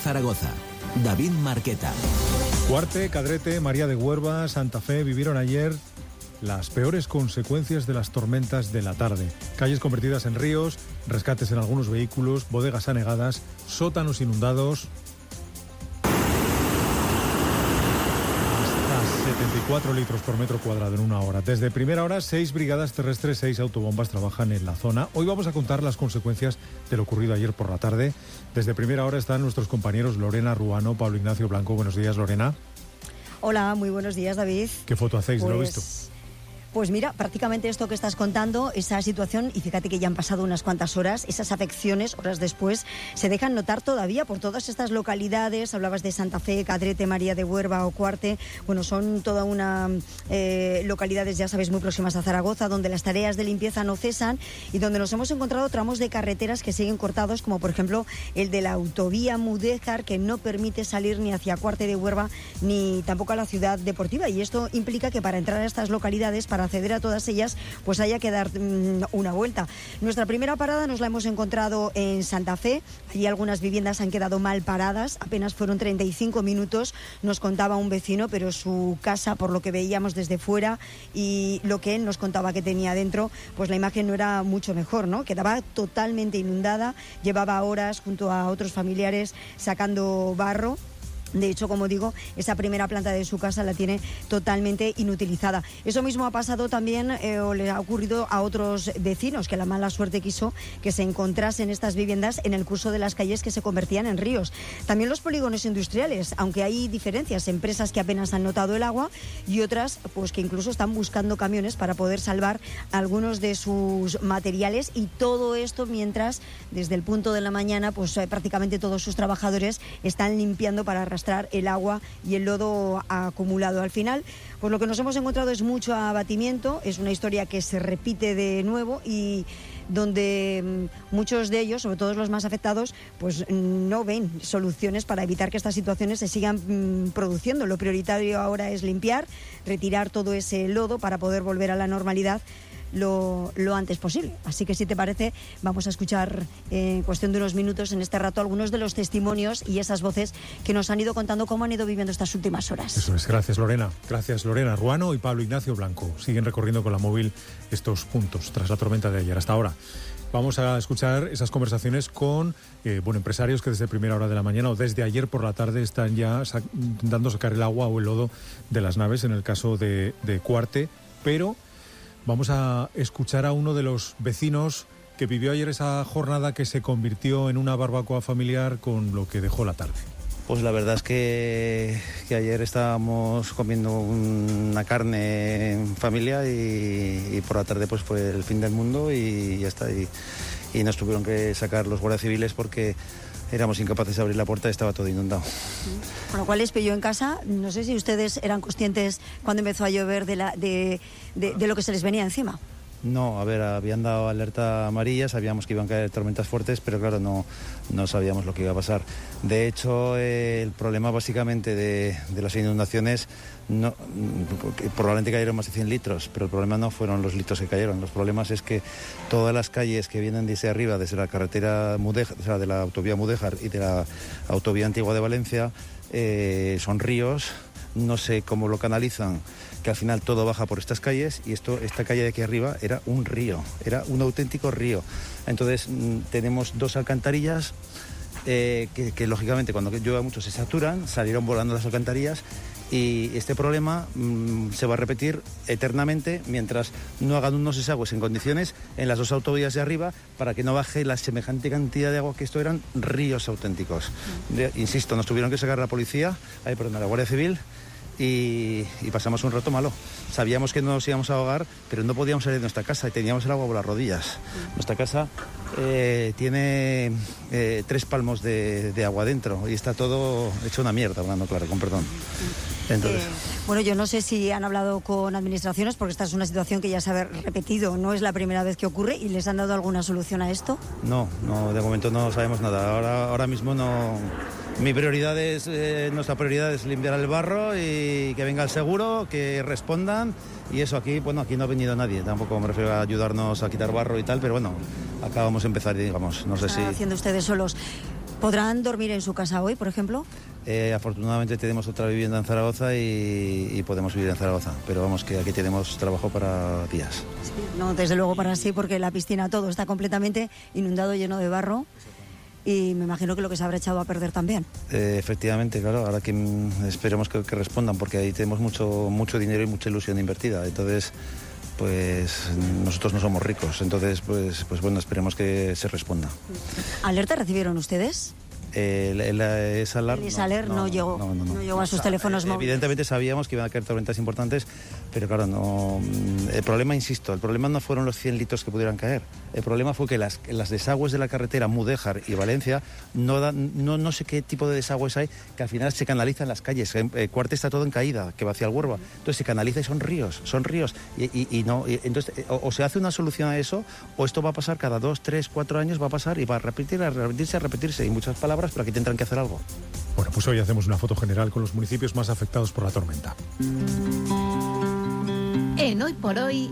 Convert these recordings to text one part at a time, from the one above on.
Zaragoza. David Marqueta. Cuarte, Cadrete, María de Huerva, Santa Fe vivieron ayer las peores consecuencias de las tormentas de la tarde. Calles convertidas en ríos, rescates en algunos vehículos, bodegas anegadas, sótanos inundados. Hasta 74 litros por metro cuadrado en una hora. Desde primera hora, 6 brigadas terrestres, 6 autobombas trabajan en la zona. Hoy vamos a contar las consecuencias de lo ocurrido ayer por la tarde. Desde primera hora están nuestros compañeros Lorena Ruano, Pablo Ignacio Blanco. Buenos días, Lorena. Hola, muy buenos días, David. ¿Qué foto hacéis de lo visto? Pues mira, prácticamente esto que estás contando, esa situación, y fíjate que ya han pasado unas cuantas horas, esas afecciones, horas después, se dejan notar todavía por todas estas localidades. Hablabas de Santa Fe, Cadrete, María de Huerva o Cuarte. Bueno, son toda una localidades, ya sabes, muy próximas a Zaragoza, donde las tareas de limpieza no cesan y donde nos hemos encontrado tramos de carreteras que siguen cortados, como por ejemplo el de la autovía Mudéjar, que no permite salir ni hacia Cuarte de Huerva ni tampoco a la ciudad deportiva. Y esto implica que para entrar a estas localidades, para acceder a todas ellas, pues haya que dar una vuelta. Nuestra primera parada nos la hemos encontrado en Santa Fe. Allí algunas viviendas han quedado mal paradas, apenas fueron 35 minutos, nos contaba un vecino, pero su casa, por lo que veíamos desde fuera y lo que él nos contaba que tenía dentro, pues la imagen no era mucho mejor, ¿no? Quedaba totalmente inundada, llevaba horas junto a otros familiares sacando barro. De hecho, como digo, esa primera planta de su casa la tiene totalmente inutilizada. Eso mismo ha pasado también, o le ha ocurrido a otros vecinos, que la mala suerte quiso que se encontrasen estas viviendas en el curso de las calles que se convertían en ríos. También los polígonos industriales, aunque hay diferencias, empresas que apenas han notado el agua y otras pues que incluso están buscando camiones para poder salvar algunos de sus materiales, y todo esto mientras desde el punto de la mañana pues prácticamente todos sus trabajadores están limpiando para arrastrar el agua y el lodo acumulado. Al final, pues lo que nos hemos encontrado es mucho abatimiento, es una historia que se repite de nuevo y donde muchos de ellos, sobre todo los más afectados, pues no ven soluciones para evitar que estas situaciones se sigan produciendo. Lo prioritario ahora es limpiar, retirar todo ese lodo para poder volver a la normalidad lo antes posible. Así que, si te parece, vamos a escuchar en cuestión de unos minutos en este rato algunos de los testimonios y esas voces que nos han ido contando cómo han ido viviendo estas últimas horas. Eso es, gracias Lorena. Gracias Lorena Ruano y Pablo Ignacio Blanco. Siguen recorriendo con la móvil estos puntos tras la tormenta de ayer. Hasta ahora vamos a escuchar esas conversaciones con empresarios que desde primera hora de la mañana o desde ayer por la tarde están ya intentando sacar el agua o el lodo de las naves, en el caso de Cuarte, pero vamos a escuchar a uno de los vecinos que vivió ayer esa jornada que se convirtió en una barbacoa familiar con lo que dejó la tarde. Pues la verdad es que ayer estábamos comiendo una carne en familia y por la tarde pues fue el fin del mundo y ya está. Y nos tuvieron que sacar los guardias civiles porque éramos incapaces de abrir la puerta y estaba todo inundado. Con lo cual les pilló en casa. No sé si ustedes eran conscientes cuando empezó a llover de lo que se les venía encima. No, a ver, habían dado alerta amarilla, sabíamos que iban a caer tormentas fuertes, pero claro, no sabíamos lo que iba a pasar. De hecho, el problema básicamente de las inundaciones, probablemente cayeron más de 100 litros, pero el problema no fueron los litros que cayeron. Los problemas es que todas las calles que vienen desde arriba, desde la carretera Mudéjar, o sea, de la autovía Mudéjar y de la autovía Antigua de Valencia, son ríos. No sé cómo lo canalizan, que al final todo baja por estas calles, y esta calle de aquí arriba era un río, era un auténtico río. Entonces tenemos dos alcantarillas que lógicamente cuando llueve mucho se saturan, salieron volando las alcantarillas, y este problema se va a repetir eternamente mientras no hagan unos desagües en condiciones en las dos autovías de arriba para que no baje la semejante cantidad de agua, que esto eran ríos auténticos. Insisto, nos tuvieron que sacar la policía, la Guardia Civil, y pasamos un rato malo. Sabíamos que no nos íbamos a ahogar, pero no podíamos salir de nuestra casa y teníamos el agua por las rodillas. Nuestra casa tiene 3 palmos de agua dentro y está todo hecho una mierda, hablando claro, con perdón. Entonces, bueno, yo no sé si han hablado con administraciones, porque esta es una situación que ya se ha repetido, no es la primera vez que ocurre, y les han dado alguna solución a esto. No, de momento no sabemos nada. Ahora mismo no. Nuestra prioridad es limpiar el barro y que venga el seguro, que respondan, y eso aquí no ha venido nadie, tampoco me refiero a ayudarnos a quitar barro y tal, pero bueno, acabamos de empezar y digamos, no sé si... Están haciendo ustedes solos. ¿Podrán dormir en su casa hoy, por ejemplo? Afortunadamente tenemos otra vivienda en Zaragoza y podemos vivir en Zaragoza, pero vamos, que aquí tenemos trabajo para días. Sí, no, desde luego para sí, porque la piscina todo está completamente inundado, lleno de barro. Y me imagino que lo que se habrá echado a perder también. Efectivamente, claro, ahora que esperemos que respondan, porque ahí tenemos mucho dinero y mucha ilusión invertida. Entonces, pues nosotros no somos ricos, entonces pues bueno, esperemos que se responda. ¿Alerta recibieron ustedes? El Saler no llegó a sus teléfonos móviles. Evidentemente sabíamos que iban a caer tormentas importantes, pero claro, no. El problema, insisto, el problema no fueron los 100 litros que pudieran caer. El problema fue que las desagües de la carretera Mudéjar y Valencia no sé qué tipo de desagües hay, que al final se canalizan las calles. Cuarte está todo en caída, que va hacia el Huerva. Entonces se canaliza y son ríos. Entonces, o se hace una solución a eso, o esto va a pasar cada 2, 3, 4 años, va a pasar y va a repetirse. Y muchas palabras, pero aquí tendrán que hacer algo. Bueno, pues hoy hacemos una foto general con los municipios más afectados por la tormenta. En Hoy por Hoy,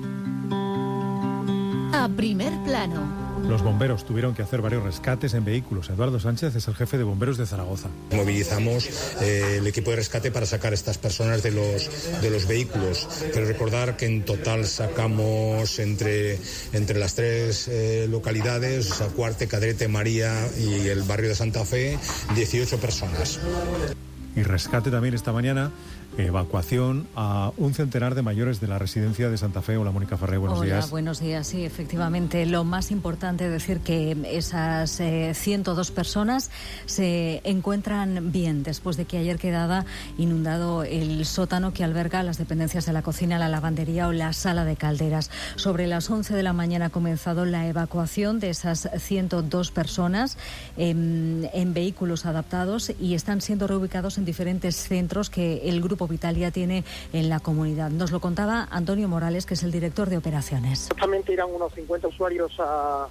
a primer plano. Los bomberos tuvieron que hacer varios rescates en vehículos. Eduardo Sánchez es el jefe de bomberos de Zaragoza. Movilizamos el equipo de rescate para sacar a estas personas de los vehículos. Pero recordar que en total sacamos entre las 3 localidades, o sea, Cuarte, Cadrete, María y el barrio de Santa Fe, 18 personas. Y rescate también esta mañana, evacuación a un centenar de mayores de la residencia de Santa Fe. Hola, Mónica Ferrer, buenos días. Hola, buenos días. Sí, efectivamente, lo más importante es decir que esas 102 personas se encuentran bien después de que ayer quedara inundado el sótano que alberga las dependencias de la cocina, la lavandería o la sala de calderas. Sobre las 11 de la mañana ha comenzado la evacuación de esas 102 personas en vehículos adaptados y están siendo reubicados en diferentes centros que el Grupo Vitalia tiene en la comunidad. Nos lo contaba Antonio Morales, que es el director de operaciones. Justamente irán unos 50 usuarios a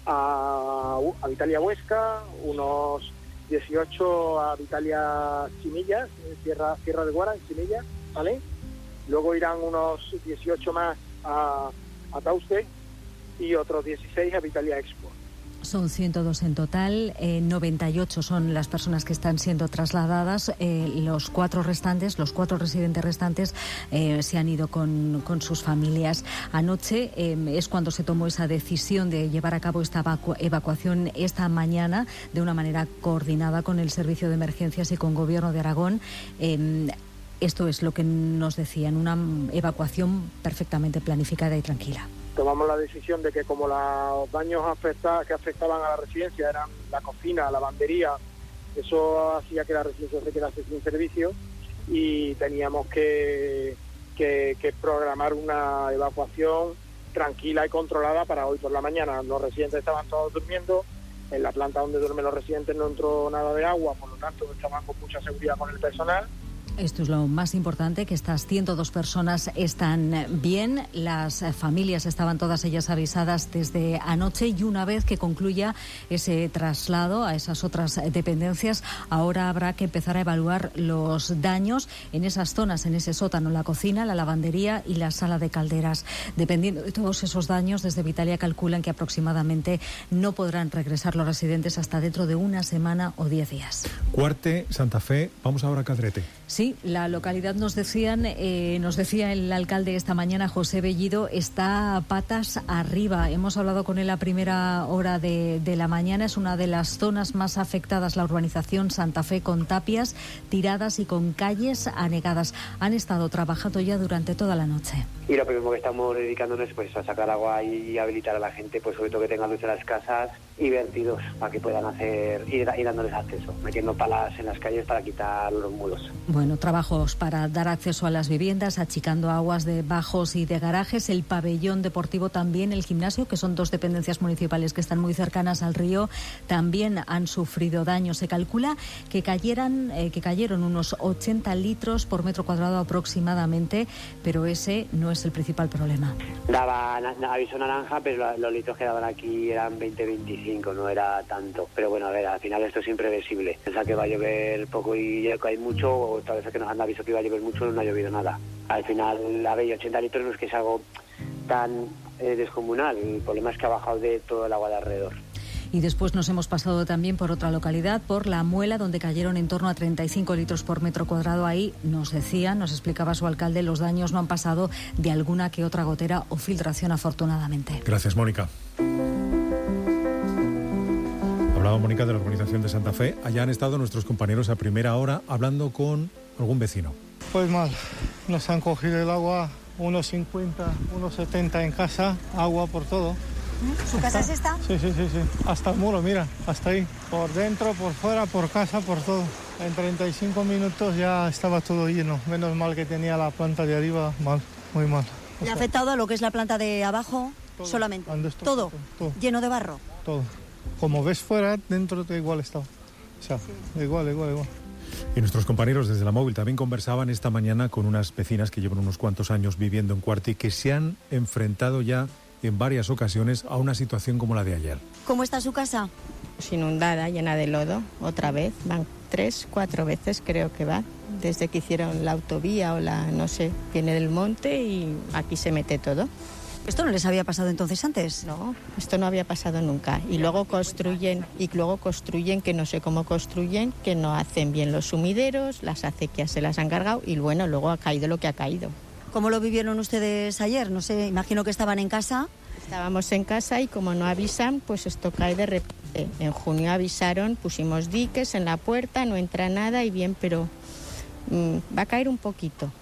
Vitalia Huesca, unos 18 a Vitalia Chimillas, Sierra de Guara, en Chimillas, ¿vale? Luego irán unos 18 más a Tauste y otros 16 a Vitalia Expo. Son 102 en total, 98 son las personas que están siendo trasladadas. Los 4 residentes restantes se han ido con sus familias. Anoche es cuando se tomó esa decisión de llevar a cabo esta evacuación esta mañana de una manera coordinada con el Servicio de Emergencias y con Gobierno de Aragón. Esto es lo que nos decían, una evacuación perfectamente planificada y tranquila. Tomamos la decisión de que como los daños que afectaban a la residencia eran la cocina, la lavandería, eso hacía que la residencia se quedase sin servicio y teníamos que programar una evacuación tranquila y controlada para hoy por la mañana. Los residentes estaban todos durmiendo, en la planta donde duermen los residentes no entró nada de agua, por lo tanto estaban con mucha seguridad con el personal. Esto es lo más importante, que estas 102 personas están bien. Las familias estaban todas ellas avisadas desde anoche y una vez que concluya ese traslado a esas otras dependencias, ahora habrá que empezar a evaluar los daños en esas zonas, en ese sótano, la cocina, la lavandería y la sala de calderas. Dependiendo de todos esos daños, desde Vitalia calculan que aproximadamente no podrán regresar los residentes hasta dentro de una semana o 10 días. Cuarte, Santa Fe, vamos ahora a Cadrete. Sí, la localidad nos decía el alcalde esta mañana, José Bellido, está patas arriba. Hemos hablado con él a primera hora de la mañana. Es una de las zonas más afectadas, la urbanización Santa Fe, con tapias tiradas y con calles anegadas. Han estado trabajando ya durante toda la noche. Y lo primero que estamos dedicándonos es pues a sacar agua y habilitar a la gente, pues sobre todo que tengan luz en las casas y vertidos para que puedan ir dándoles acceso, metiendo palas en las calles para quitar los muros. Bueno, trabajos para dar acceso a las viviendas, achicando aguas de bajos y de garajes, el pabellón deportivo también, el gimnasio, que son 2 dependencias municipales que están muy cercanas al río, también han sufrido daños. Se calcula que cayeron unos 80 litros por metro cuadrado aproximadamente, pero ese no es el principal problema. Daba aviso naranja, pero los litros que daban aquí eran 20-25, no era tanto. Pero bueno, a ver, al final esto es imprevisible. Pensar que va a llover poco y hay mucho, o tal vez que nos han aviso que iba a llover mucho, no ha llovido nada. Al final, la bella 80 litros no es que es algo tan descomunal. El problema es que ha bajado de todo el agua de alrededor. Y después nos hemos pasado también por otra localidad, por La Muela, donde cayeron en torno a 35 litros por metro cuadrado. Ahí nos explicaba su alcalde, los daños no han pasado de alguna que otra gotera o filtración, afortunadamente. Gracias, Mónica. Hablaba Mónica de la urbanización de Santa Fe. Allá han estado nuestros compañeros a primera hora hablando con algún vecino. Pues mal, nos han cogido el agua, 1,50, 1,70 en casa, agua por todo. ¿Su casa es esta? Sí. Hasta el muro, mira, hasta ahí. Por dentro, por fuera, por casa, por todo. En 35 minutos ya estaba todo lleno. Menos mal que tenía la planta de arriba, mal, muy mal. ¿Le ha afectado a lo que es la planta de abajo todo, solamente? Todo. ¿Lleno de barro? Todo. Como ves fuera, dentro de igual estaba. O sea, igual. Y nuestros compañeros desde la móvil también conversaban esta mañana con unas vecinas que llevan unos cuantos años viviendo en Cuarte y que se han enfrentado ya en varias ocasiones a una situación como la de ayer. ¿Cómo está su casa? Inundada, llena de lodo, otra vez. Van 3, 4 veces creo que va. Desde que hicieron la autovía o no sé, viene del monte y aquí se mete todo. ¿Esto no les había pasado entonces antes? No, esto no había pasado nunca. Y luego construyen, que no sé cómo construyen, que no hacen bien los sumideros, las acequias se las han cargado y bueno, luego ha caído lo que ha caído. ¿Cómo lo vivieron ustedes ayer? No sé, imagino que estaban en casa. Estábamos en casa y como no avisan, pues esto cae de repente. En junio avisaron, pusimos diques en la puerta, no entra nada y bien, pero va a caer un poquito.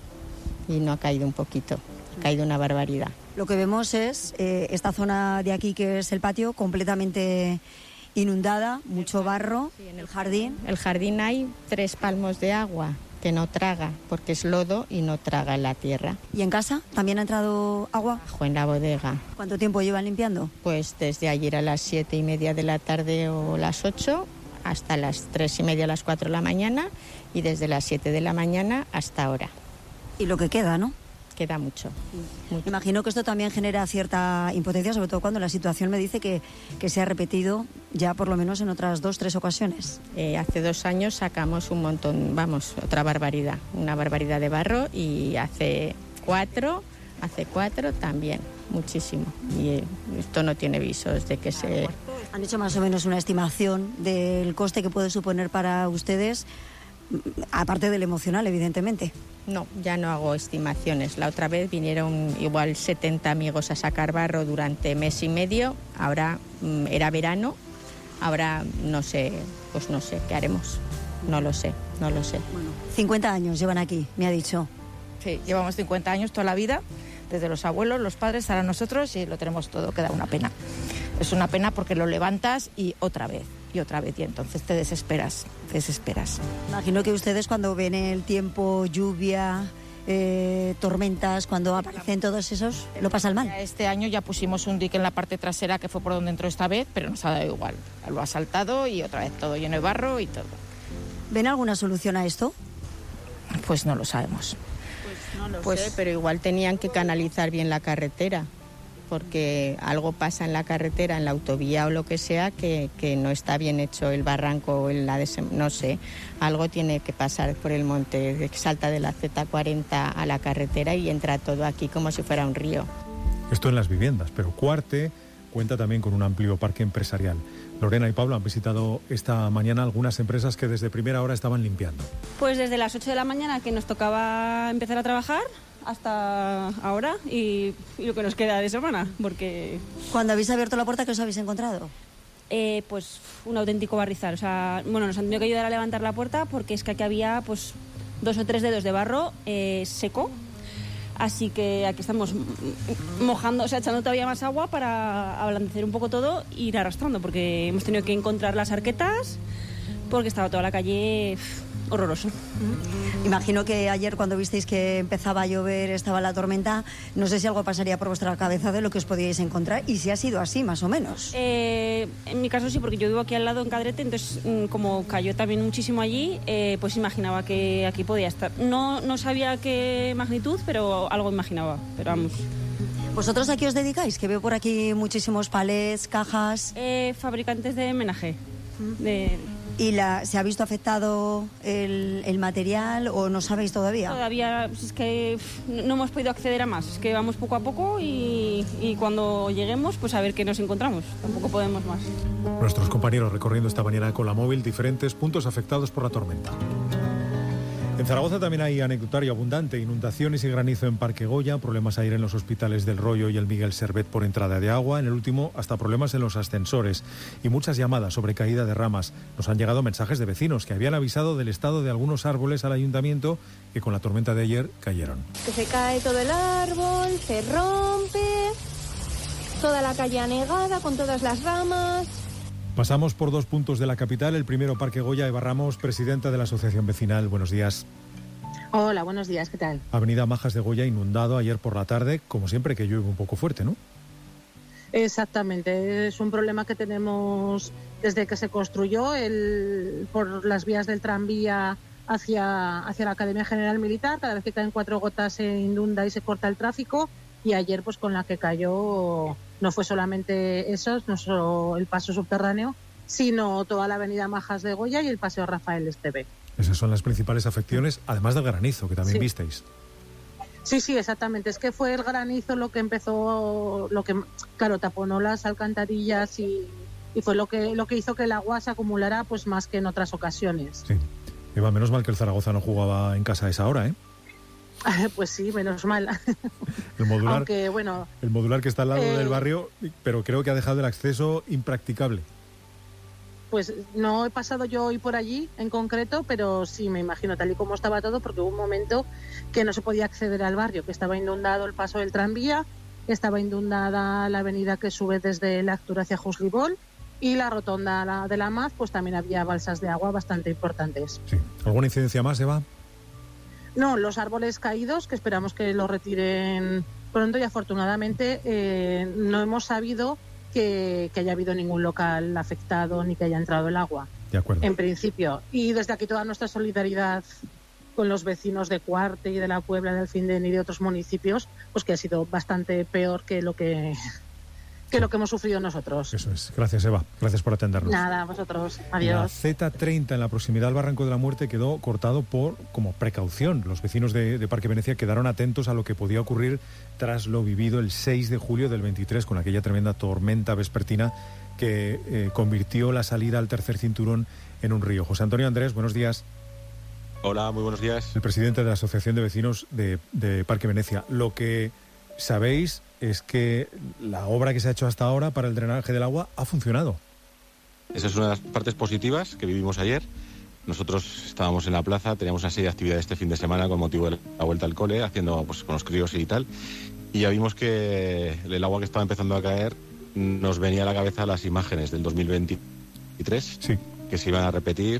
Y no ha caído un poquito, ha caído una barbaridad. Lo que vemos es esta zona de aquí, que es el patio, completamente inundada, mucho barro. Sí, en el jardín. El jardín hay 3 palmos de agua que no traga, porque es lodo y no traga en la tierra. ¿Y en casa también ha entrado agua? En la bodega. ¿Cuánto tiempo llevan limpiando? Pues desde ayer a las 7:30 de la tarde o las 8 hasta las 3:30, las 4 de la mañana y desde las 7 de la mañana hasta ahora. Y lo que queda, ¿no? Queda mucho. Imagino que esto también genera cierta impotencia, sobre todo cuando la situación me dice que se ha repetido ya por lo menos en otras 2, 3 ocasiones. Hace 2 años sacamos un montón, otra barbaridad, una barbaridad de barro y hace 4 también, muchísimo. Y esto no tiene visos de que se... ¿Han hecho más o menos una estimación del coste que puede suponer para ustedes, aparte del emocional, evidentemente? No, ya no hago estimaciones. La otra vez vinieron igual 70 amigos a sacar barro durante mes y medio. Ahora era verano. Ahora no sé qué haremos. No lo sé. Bueno, 50 años llevan aquí, me ha dicho. Sí, llevamos 50 años toda la vida, desde los abuelos, los padres, ahora nosotros, y lo tenemos todo, que da una pena. Es una pena porque lo levantas y otra vez, y entonces te desesperas. Imagino que ustedes cuando ven el tiempo, lluvia, tormentas, cuando aparecen todos esos, lo pasan mal. Este año ya pusimos un dique en la parte trasera, que fue por donde entró esta vez, pero nos ha dado igual. Lo ha saltado y otra vez todo lleno de barro y todo. ¿Ven alguna solución a esto? Pues no lo sabemos. Pues sé, pero igual tenían que canalizar bien la carretera, porque algo pasa en la carretera, en la autovía o lo que sea, que no está bien hecho el barranco o no sé, algo tiene que pasar por el monte, que salta de la Z40 a la carretera y entra todo aquí como si fuera un río. Esto en las viviendas, pero Cuarte cuenta también con un amplio parque empresarial. Lorena y Pablo han visitado esta mañana algunas empresas que desde primera hora estaban limpiando. Pues desde las 8 de la mañana, que nos tocaba empezar a trabajar, hasta ahora y lo que nos queda de semana, porque... Cuando habéis abierto la puerta, ¿qué os habéis encontrado? Pues un auténtico barrizal. O sea, bueno, nos han tenido que ayudar a levantar la puerta porque es que aquí había pues 2 o 3 dedos de barro seco. Así que aquí estamos mojando, o sea, echando todavía más agua para ablandecer un poco todo e ir arrastrando, porque hemos tenido que encontrar las arquetas porque estaba toda la calle horroroso. Imagino que ayer cuando visteis que empezaba a llover, estaba la tormenta, no sé si algo pasaría por vuestra cabeza de lo que os podíais encontrar y si ha sido así, más o menos. En mi caso sí, porque yo vivo aquí al lado en Cadrete, entonces como cayó también muchísimo allí, pues imaginaba que aquí podía estar. No sabía qué magnitud, pero algo imaginaba, pero vamos. ¿Vosotros a qué os dedicáis? Que veo por aquí muchísimos palets, cajas. Fabricantes de menaje, ¿Y se ha visto afectado el material o no sabéis todavía? Todavía es que no hemos podido acceder a más, es que vamos poco a poco y cuando lleguemos pues a ver qué nos encontramos, tampoco podemos más. Nuestros compañeros recorriendo esta mañana con la móvil diferentes puntos afectados por la tormenta. En Zaragoza también hay anecdotario abundante, inundaciones y granizo en Parque Goya, problemas aire en los hospitales del Rollo y el Miguel Servet por entrada de agua, en el último hasta problemas en los ascensores y muchas llamadas sobre caída de ramas. Nos han llegado mensajes de vecinos que habían avisado del estado de algunos árboles al ayuntamiento que con la tormenta de ayer cayeron. Que se cae todo el árbol, se rompe, toda la calle anegada con todas las ramas. Pasamos por 2 puntos de la capital. El primero, Parque Goya. Eva Ramos, presidenta de la Asociación Vecinal. Buenos días. Hola, buenos días. ¿Qué tal? Avenida Majas de Goya inundado ayer por la tarde, como siempre que llueve un poco fuerte, ¿no? Exactamente. Es un problema que tenemos desde que se construyó por las vías del tranvía hacia la Academia General Militar. Cada vez que caen 4 gotas se inunda y se corta el tráfico. Y ayer, pues con la que cayó, no fue solamente eso, no solo el paso subterráneo, sino toda la avenida Majas de Goya y el paseo Rafael Esteve. Esas son las principales afecciones, además del granizo, que también visteis. Sí, exactamente. Es que fue el granizo lo que empezó, claro, taponó las alcantarillas y fue lo que hizo que el agua se acumulara pues más que en otras ocasiones. Sí. Eva, menos mal que el Zaragoza no jugaba en casa a esa hora, ¿eh? Pues sí, menos mal. El modular, aunque, bueno, el modular que está al lado del barrio, pero creo que ha dejado el acceso impracticable. Pues no he pasado yo hoy por allí en concreto, pero sí me imagino tal y como estaba todo, porque hubo un momento que no se podía acceder al barrio, que estaba inundado el paso del tranvía, estaba inundada la avenida que sube desde la Actura hacia Juslibol y la rotonda de la Maz, pues también había balsas de agua bastante importantes. Sí. ¿Alguna incidencia más, Eva? No, los árboles caídos, que esperamos que los retiren pronto y afortunadamente no hemos sabido que haya habido ningún local afectado ni que haya entrado el agua. De acuerdo. En principio. Y desde aquí toda nuestra solidaridad con los vecinos de Cuarte y de la Puebla, del Findén y de otros municipios, pues que ha sido bastante peor que lo que hemos sufrido nosotros. Eso es. Gracias, Eva. Gracias por atendernos. Nada, a vosotros. Adiós. La Z30 en la proximidad del Barranco de la Muerte quedó cortado como precaución. Los vecinos de Parque Venecia quedaron atentos a lo que podía ocurrir tras lo vivido el 6 de julio del 23 con aquella tremenda tormenta vespertina que convirtió la salida al tercer cinturón en un río. José Antonio Andrés, buenos días. Hola, muy buenos días. El presidente de la Asociación de Vecinos de Parque Venecia. Lo que sabéis es que la obra que se ha hecho hasta ahora para el drenaje del agua ha funcionado. Esa es una de las partes positivas que vivimos ayer. Nosotros estábamos en la plaza, teníamos una serie de actividades este fin de semana con motivo de la vuelta al cole, haciendo pues con los críos y tal, y ya vimos que el agua que estaba empezando a caer nos venía a la cabeza las imágenes del 2023, sí, que se iban a repetir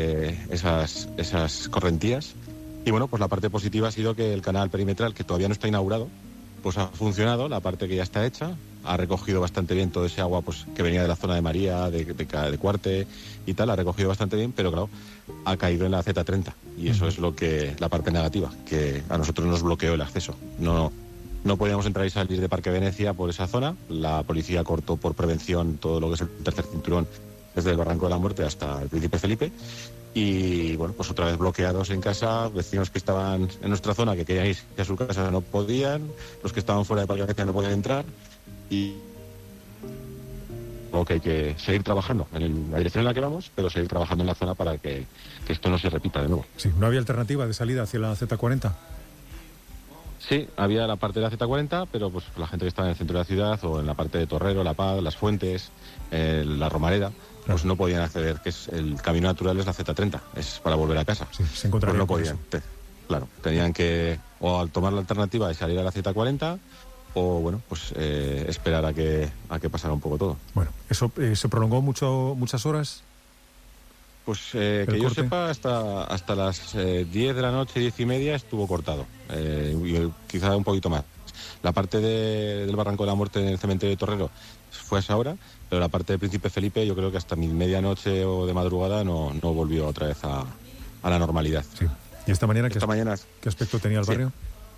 esas correntías. Y bueno, pues la parte positiva ha sido que el canal perimetral, que todavía no está inaugurado, pues ha funcionado, la parte que ya está hecha, ha recogido bastante bien todo ese agua pues que venía de la zona de María, de Cuarte y tal, ha recogido bastante bien, pero claro, ha caído en la Z30 y eso es la parte negativa, que a nosotros nos bloqueó el acceso. No podíamos entrar y salir de Parque Venecia por esa zona, la policía cortó por prevención todo lo que es el tercer cinturón desde el Barranco de la Muerte hasta el Príncipe Felipe. Y bueno, pues otra vez bloqueados en casa, vecinos que estaban en nuestra zona que querían ir a su casa no podían, los que estaban fuera de Parque Venecia no podían entrar y que hay que seguir trabajando en la dirección en la que vamos, pero seguir trabajando en la zona para que esto no se repita de nuevo. Sí, ¿no había alternativa de salida hacia la Z40? Sí, había la parte de la Z40, pero pues la gente que estaba en el centro de la ciudad o en la parte de Torrero, La Paz, Las Fuentes, la Romareda, pues no podían acceder, que es el camino natural es la Z30, es para volver a casa. Sí, se encontrarían pues no podían. Claro, tenían que o al tomar la alternativa de salir a la Z40 o bueno, pues esperar a que pasara un poco todo. Bueno, ¿eso se prolongó muchas horas? Pues que yo sepa, hasta las 10 de la noche, 10:30 estuvo cortado, y quizá un poquito más. La parte del Barranco de la Muerte en el cementerio de Torrero fue a esa hora, pero la parte del Príncipe Felipe yo creo que hasta medianoche o de madrugada no volvió otra vez a la normalidad. Sí. ¿Y esta mañana qué aspecto tenía el barrio?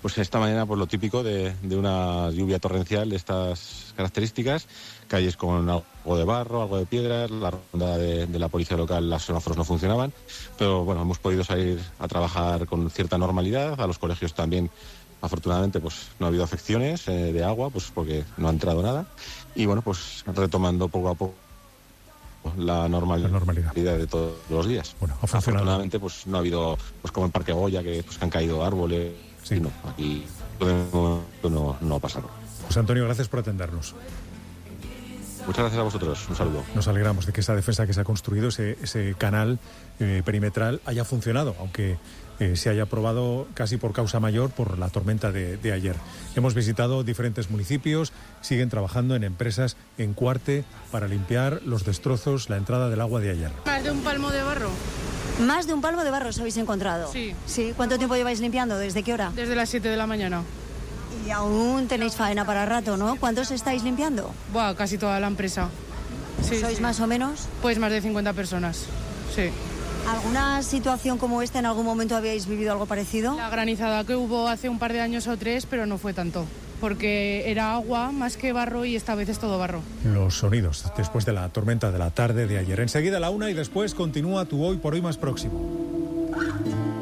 Pues esta mañana, pues lo típico de una lluvia torrencial de estas características, calles con algo de barro, algo de piedras, la ronda de la policía local, los semáforos no funcionaban, pero bueno, hemos podido salir a trabajar con cierta normalidad, a los colegios también, afortunadamente, pues no ha habido afecciones de agua, pues porque no ha entrado nada, y bueno, pues retomando poco a poco la normalidad de todos los días. Bueno, afortunadamente, pues no ha habido, pues como en Parque Goya, que han caído árboles. Sí, no, aquí no ha pasado. José Antonio, gracias por atendernos. Muchas gracias a vosotros. Un saludo. Nos alegramos de que esa defensa que se ha construido, ese canal perimetral, haya funcionado, aunque se haya aprobado casi por causa mayor por la tormenta de ayer. Hemos visitado diferentes municipios, siguen trabajando en empresas en Cuarte para limpiar los destrozos, la entrada del agua de ayer. Más de un palmo de barro. ¿Más de un palmo de barro os habéis encontrado? Sí. ¿Sí? ¿Cuánto tiempo lleváis limpiando? ¿Desde qué hora? Desde las 7 de la mañana. Y aún tenéis faena para rato, ¿no? ¿Cuántos estáis limpiando? Buah, casi toda la empresa. Sí, ¿Sois más o menos? Pues más de 50 personas, sí. ¿Alguna situación como esta en algún momento habíais vivido algo parecido? La granizada que hubo hace un par de años o 3, pero no fue tanto, porque era agua más que barro y esta vez es todo barro. Los sonidos después de la tormenta de la tarde de ayer. Enseguida la 1 y después continúa tu Hoy por Hoy más próximo.